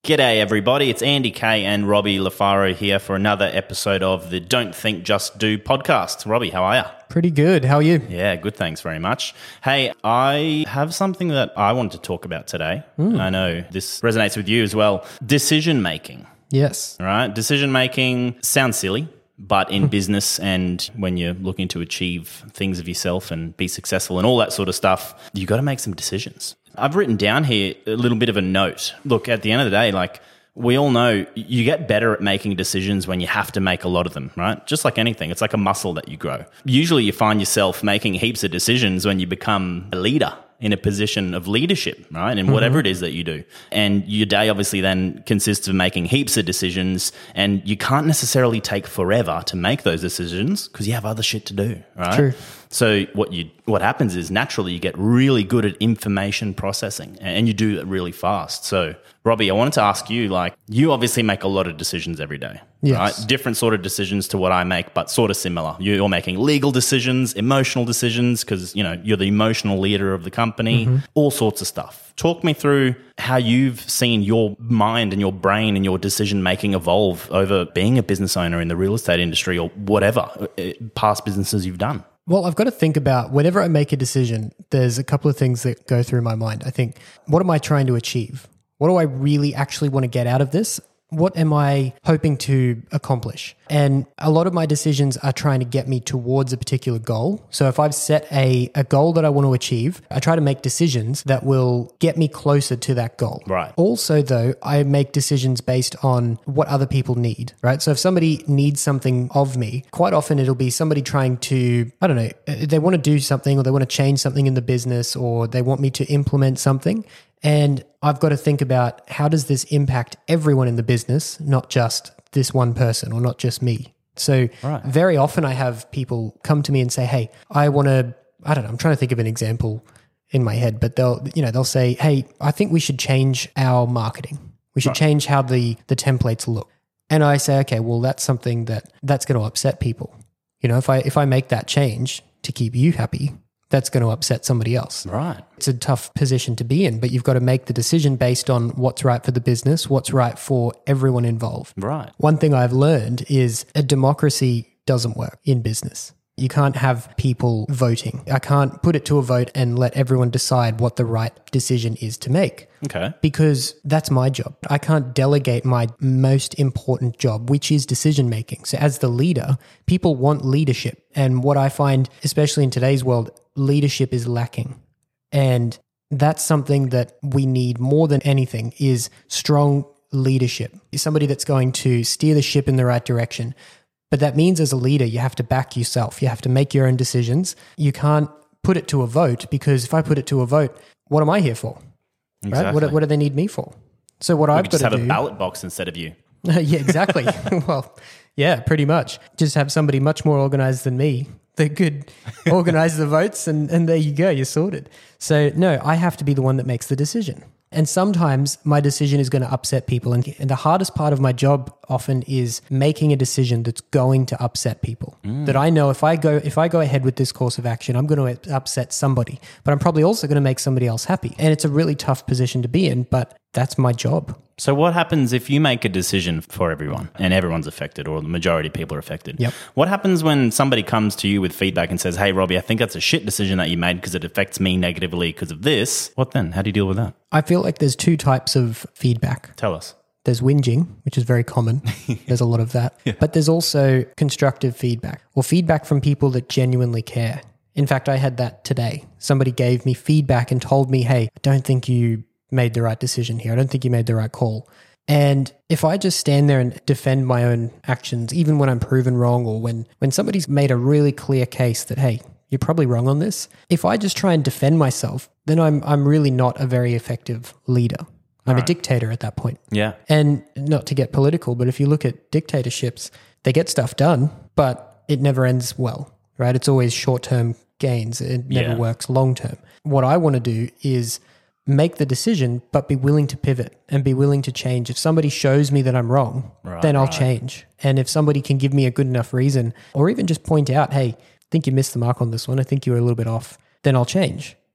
G'day everybody, it's Andy Kay and Robbie LaFaro here for another episode of the Don't Think Just Do podcast. Robbie, how are you? Pretty good. How are you? Yeah, good, thanks very much. Hey, I have something that I wanted to talk about today. I know this resonates with you as well. Decision making. Yes. All right, decision making sounds silly, but in business and when you're looking to achieve things of yourself and be successful and all that sort of stuff, you got to make some decisions. I've written down here a little bit of a note. Look, at the end of the day, like we all know, you get better at making decisions when you have to make a lot of them, right? Just like anything, it's like a muscle that you grow. Usually you find yourself making heaps of decisions when you become a leader in a position of leadership, right? And whatever it is that you do. And your day obviously then consists of making heaps of decisions, and you can't necessarily take forever to make those decisions because you have other shit to do, right? True. So what happens is naturally you get really good at information processing and you do it really fast. So Robbie, I wanted to ask you, like, you obviously make a lot of decisions every day, Yes. right? Different sort of decisions to what I make, but sort of similar. You're making legal decisions, emotional decisions, because, you know, you're the emotional leader of the company, all sorts of stuff. Talk me through how you've seen your mind and your brain and your decision-making evolve over being a business owner in the real estate industry or whatever past businesses you've done. Well, I've got to think about whenever I make a decision, there's a couple of things that go through my mind. I think, what am I trying to achieve? What do I really actually want to get out of this? What am I hoping to accomplish? And a lot of my decisions are trying to get me towards a particular goal. So if I've set a goal that I want to achieve, I try to make decisions that will get me closer to that goal. Right. Also, though, I make decisions based on what other people need, right? So if somebody needs something of me, quite often it'll be somebody trying to, I don't know, they want to do something or they want to change something in the business or they want me to implement something. And I've got to think about, how does this impact everyone in the business, not just this one person or not just me? So very often I have people come to me and say, hey, I want to, I don't know, I'm trying to think of an example in my head, but they'll say, hey, I think we should change our marketing. We should change how the templates look. And I say, okay, well, that's something that's going to upset people. You know, if I make that change to keep you happy, that's going to upset somebody else. Right. It's a tough position to be in, but you've got to make the decision based on what's right for the business, what's right for everyone involved. Right. One thing I've learned is a democracy doesn't work in business. You can't have people voting. I can't put it to a vote and let everyone decide what the right decision is to make. Okay. Because that's my job. I can't delegate my most important job, which is decision making. So as the leader, people want leadership. And what I find, especially in today's world, leadership is lacking. And that's something that we need more than anything, is strong leadership. Somebody that's going to steer the ship in the right direction. But that means as a leader, you have to back yourself. You have to make your own decisions. You can't put it to a vote, because if I put it to a vote, what am I here for? Exactly. Right? What do they need me for? So what I've got to do... just have a ballot box instead of you. Yeah, exactly. Well, yeah, pretty much. Just have somebody much more organized than me that could organize the votes, and there you go, you're sorted. So no, I have to be the one that makes the decision. And sometimes my decision is going to upset people. And the hardest part of my job often is making a decision that's going to upset people. That I know if I go ahead with this course of action, I'm going to upset somebody, but I'm probably also going to make somebody else happy. And it's a really tough position to be in, but that's my job. So what happens if you make a decision for everyone and everyone's affected, or the majority of people are affected? Yep. What happens when somebody comes to you with feedback and says, hey, Robbie, I think that's a shit decision that you made because it affects me negatively because of this? What then? How do you deal with that? I feel like there's two types of feedback. Tell us. There's whinging, which is very common. There's a lot of that. Yeah. But there's also constructive feedback, or feedback from people that genuinely care. In fact, I had that today. Somebody gave me feedback and told me, hey, I don't think you made the right decision here. I don't think you made the right call. And if I just stand there and defend my own actions, even when I'm proven wrong, or when somebody's made a really clear case that, hey, you're probably wrong on this, if I just try and defend myself, then I'm really not a very effective leader. I'm a dictator at that point. Yeah. And not to get political, but if you look at dictatorships, they get stuff done, but it never ends well, right? It's always short-term gains. It never works long-term. What I want to do is make the decision, but be willing to pivot and be willing to change. If somebody shows me that I'm wrong, then I'll change. And if somebody can give me a good enough reason, or even just point out, hey, I think you missed the mark on this one, I think you were a little bit off, then I'll change.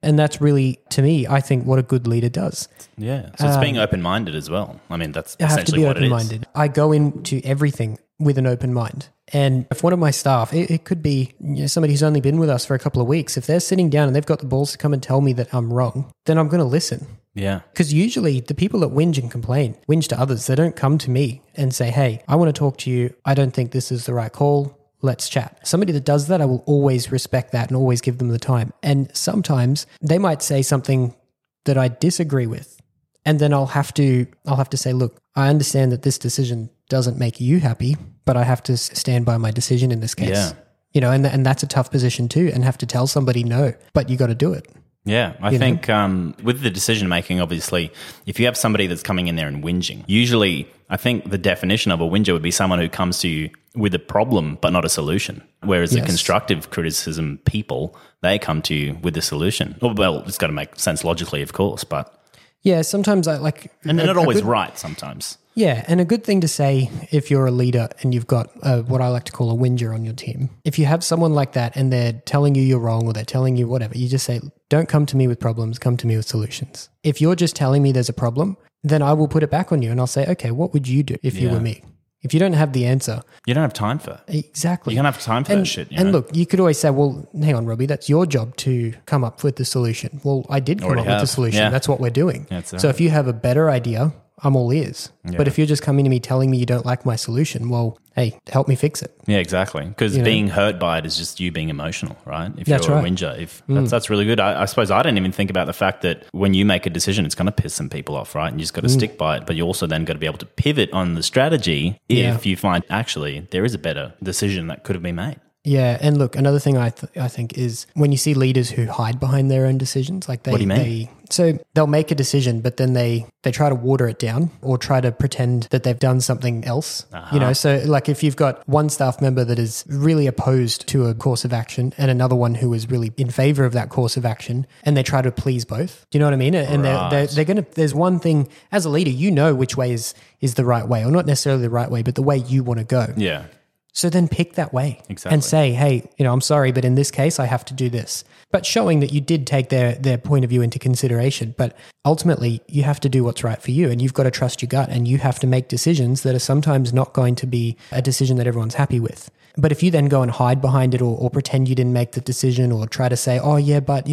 And that's really, to me, I think what a good leader does. Yeah. So it's being open-minded as well. I mean, that's You have to essentially be what it is. open-minded. I go into everything with an open mind. And if one of my staff, it could be somebody who's only been with us for a couple of weeks, if they're sitting down and they've got the balls to come and tell me that I'm wrong, then I'm going to listen. Yeah. Because usually the people that whinge and complain, whinge to others, they don't come to me and say, hey, I want to talk to you. I don't think this is the right call. Let's chat. Somebody that does that, I will always respect that and always give them the time. And sometimes they might say something that I disagree with. And then I'll have to say, look, I understand that this decision doesn't make you happy, but I have to stand by my decision in this case. Yeah. And that's a tough position too, and have to tell somebody no, but you got to do it. Yeah, I think with the decision making, obviously, if you have somebody that's coming in there and whinging, usually I think the definition of a whinger would be someone who comes to you with a problem but not a solution. Whereas the constructive criticism people, they come to you with a solution. Well, it's got to make sense logically, of course, but yeah, sometimes I like, and they're not always right. Sometimes. Yeah, and a good thing to say if you're a leader and you've got what I like to call a whinger on your team. If you have someone like that and they're telling you you're wrong or they're telling you whatever, you just say, don't come to me with problems, come to me with solutions. If you're just telling me there's a problem, then I will put it back on you and I'll say, okay, what would you do if you were me? If you don't have the answer. You don't have time for it. Exactly. You don't have time for that shit. And look, you could always say, well, hang on, Robbie, that's your job to come up with the solution. Well, I did come up with the solution. Yeah. That's what we're doing. That's so if you have a better idea, I'm all ears. Yeah. But if you're just coming to me telling me you don't like my solution, well, hey, help me fix it. Yeah, exactly. Because being hurt by it is just you being emotional, right? If that's you're right. a whinger, that's really good. I suppose I didn't even think about the fact that when you make a decision, it's going to piss some people off, right? And you just got to stick by it. But you also then got to be able to pivot on the strategy if you find actually there is a better decision that could have been made. Yeah, and look, another thing I think is when you see leaders who hide behind their own decisions, like what do you mean? So they'll make a decision, but then they try to water it down or try to pretend that they've done something else. So like if you've got one staff member that is really opposed to a course of action and another one who is really in favor of that course of action, and they try to please both. Do you know what I mean? And they're going to, there's one thing as a leader, you know which way is the right way, or not necessarily the right way, but the way you want to go. Yeah. So then pick that way and say, hey, I'm sorry, but in this case, I have to do this. But showing that you did take their point of view into consideration. But ultimately, you have to do what's right for you, and you've got to trust your gut, and you have to make decisions that are sometimes not going to be a decision that everyone's happy with. But if you then go and hide behind it or pretend you didn't make the decision or try to say, oh, yeah, but,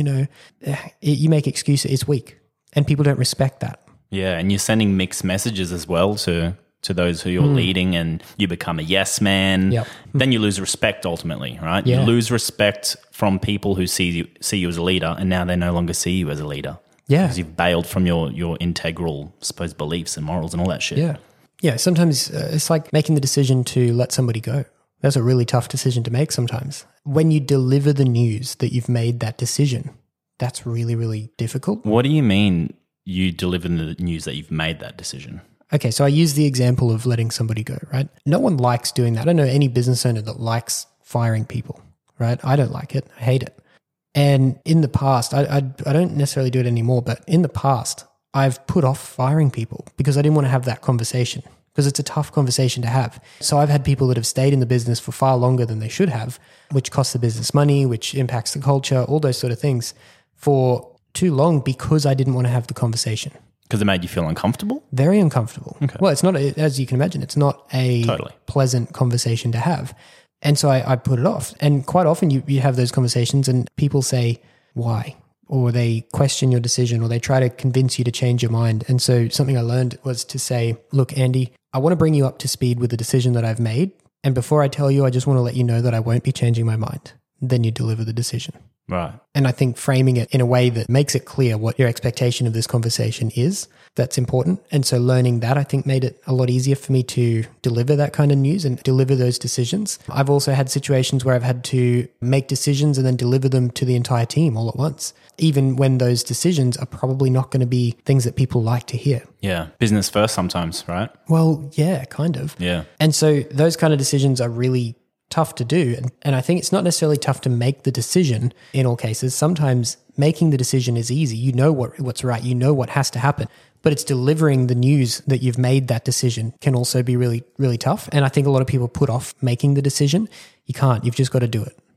you make excuses, it's weak. And people don't respect that. Yeah, and you're sending mixed messages as well to those who you're leading, and you become a yes man, then you lose respect ultimately, right? Yeah. You lose respect from people who see you as a leader, and now they no longer see you as a leader. Yeah. Because you've bailed from your integral, supposed beliefs and morals and all that shit. Yeah. Yeah, sometimes it's like making the decision to let somebody go. That's a really tough decision to make sometimes. When you deliver the news that you've made that decision, that's really, really difficult. What do you mean you deliver the news that you've made that decision? Okay, so I use the example of letting somebody go, right? No one likes doing that. I don't know any business owner that likes firing people, right? I don't like it. I hate it. And in the past, I don't necessarily do it anymore, but in the past, I've put off firing people because I didn't want to have that conversation because it's a tough conversation to have. So I've had people that have stayed in the business for far longer than they should have, which costs the business money, which impacts the culture, all those sort of things for too long because I didn't want to have the conversation. Because it made you feel uncomfortable? Very uncomfortable. Okay. Well, it's not, as you can imagine, it's not a pleasant conversation to have. And so I put it off. And quite often you have those conversations and people say, why? Or they question your decision or they try to convince you to change your mind. And so something I learned was to say, look, Andy, I want to bring you up to speed with the decision that I've made. And before I tell you, I just want to let you know that I won't be changing my mind. Then you deliver the decision. Right. And I think framing it in a way that makes it clear what your expectation of this conversation is, that's important. And so learning that, I think, made it a lot easier for me to deliver that kind of news and deliver those decisions. I've also had situations where I've had to make decisions and then deliver them to the entire team all at once, even when those decisions are probably not going to be things that people like to hear. Yeah. Business first sometimes, right? Well, yeah, kind of. Yeah. And so those kind of decisions are really tough to do. And I think it's not necessarily tough to make the decision in all cases. Sometimes making the decision is easy. You know what's right. You know what has to happen. But it's delivering the news that you've made that decision can also be really, really tough. And I think a lot of people put off making the decision. You can't. You've just got to do it.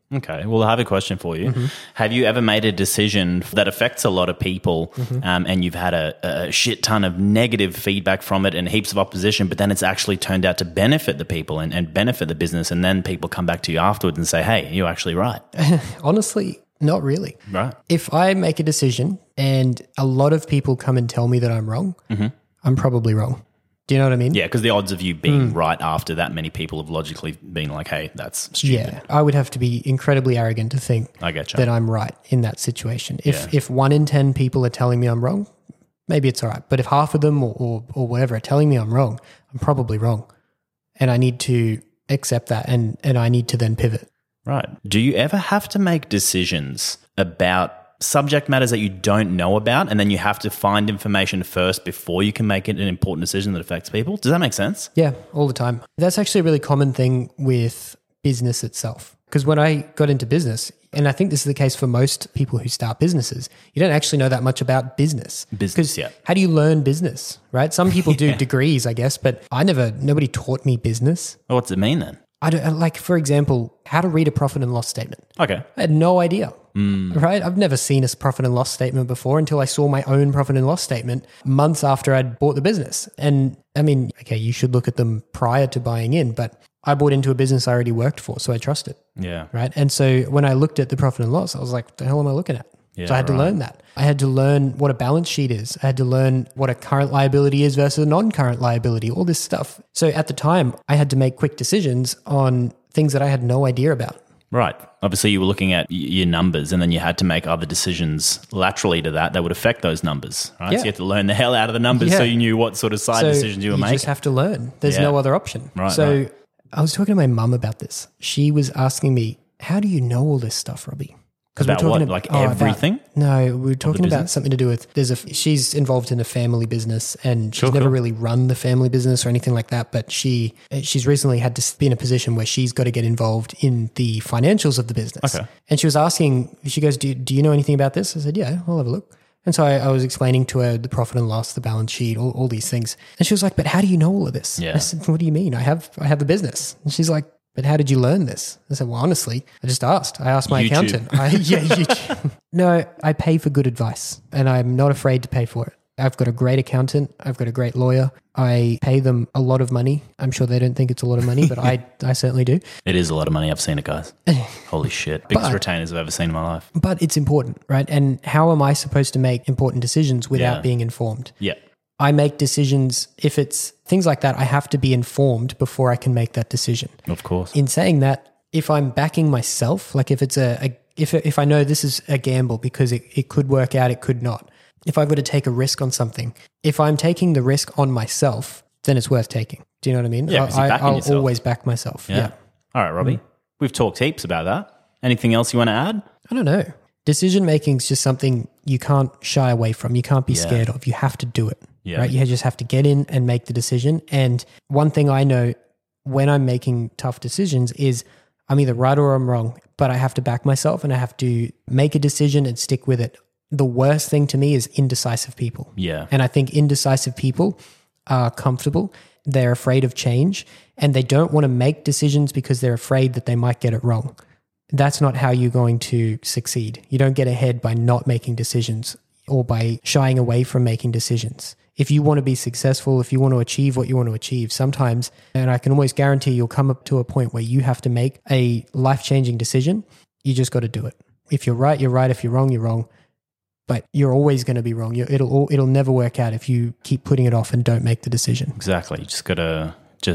Okay. Well, I have a question for you. Have you ever made a decision that affects a lot of people and you've had a shit ton of negative feedback from it and heaps of opposition, but then it's actually turned out to benefit the people and benefit the business, and then people come back to you afterwards and say, hey, you're actually right? Honestly, not really. Right. If I make a decision and a lot of people come and tell me that I'm wrong, I'm probably wrong. Do you know what I mean? Yeah, because the odds of you being right after that many people have logically been like, hey, that's stupid. Yeah, I would have to be incredibly arrogant to think I get you. that I'm right in that situation. If 1 in 10 people are telling me I'm wrong, maybe it's all right. But if half of them or whatever are telling me I'm wrong, I'm probably wrong. And I need to accept that and I need to then pivot. Right. Do you ever have to make decisions about subject matters that you don't know about, and then you have to find information first before you can make it an important decision that affects people? Does that make sense? Yeah, all the time. That's actually a really common thing with business itself. Because when I got into business, and I think this is the case for most people who start businesses, you don't actually know that much about business. Business, yeah. How do you learn business, right? Some people do degrees, I guess, but nobody taught me business. Well, what's it mean then? I don't, like, for example, how to read a profit and loss statement. Okay. I had no idea, right? I've never seen a profit and loss statement before until I saw my own profit and loss statement months after I'd bought the business. And I mean, okay, you should look at them prior to buying in, but I bought into a business I already worked for, so I trust it. Yeah. Right. And so when I looked at the profit and loss, I was like, what the hell am I looking at? Yeah, so I had to learn that. I had to learn what a balance sheet is. I had to learn what a current liability is versus a non-current liability, all this stuff. So at the time, I had to make quick decisions on things that I had no idea about. Right. Obviously, you were looking at your numbers, and then you had to make other decisions laterally to that would affect those numbers, right? Yeah. So you had to learn the hell out of the numbers so you knew what sort of side decisions you were making. You just have to learn. There's no other option. Right, so I was talking to my mum about this. She was asking me, how do you know all this stuff, Robbie? About what? Like everything? No, we were talking about something to do with, she's involved in a family business, and she's never really run the family business or anything like that, but she's recently had to be in a position where she's got to get involved in the financials of the business. Okay. And she was asking, she goes, do you know anything about this? I said, yeah, I'll have a look. And so I was explaining to her the profit and loss, the balance sheet, all these things. And she was like, but how do you know all of this? Yeah. I said, what do you mean? I have the business. And she's like, but how did you learn this? I said, well, honestly, I just asked. I asked my accountant. YouTube. No, I pay for good advice, and I'm not afraid to pay for it. I've got a great accountant. I've got a great lawyer. I pay them a lot of money. I'm sure they don't think it's a lot of money, but I certainly do. It is a lot of money. I've seen it, guys. Holy shit. Biggest retainers I've ever seen in my life. But it's important, right? And how am I supposed to make important decisions without being informed? Yeah. I make decisions, if it's things like that, I have to be informed before I can make that decision. Of course. In saying that, if I'm backing myself, like if it's if I know this is a gamble because it could work out, it could not. If I've got to take a risk on something, if I'm taking the risk on myself, then it's worth taking. Do you know what I mean? Yeah, I'll always back myself. Yeah. All right, Robbie. We've talked heaps about that. Anything else you want to add? I don't know. Decision making is just something you can't shy away from. You can't be scared of. You have to do it. Yeah. Right? You just have to get in and make the decision. And one thing I know when I'm making tough decisions is I'm either right or I'm wrong, but I have to back myself and I have to make a decision and stick with it. The worst thing to me is indecisive people. Yeah. And I think indecisive people are comfortable. They're afraid of change and they don't want to make decisions because they're afraid that they might get it wrong. That's not how you're going to succeed. You don't get ahead by not making decisions or by shying away from making decisions. If you want to be successful, if you want to achieve what you want to achieve, sometimes, and I can almost guarantee you'll come up to a point where you have to make a life-changing decision. You just got to do it. If you're right, you're right. If you're wrong, you're wrong. But you're always going to be wrong. It'll never work out if you keep putting it off and don't make the decision. Exactly. You just got to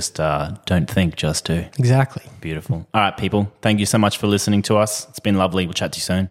don't think, just do. Exactly. Beautiful. All right, people. Thank you so much for listening to us. It's been lovely. We'll chat to you soon.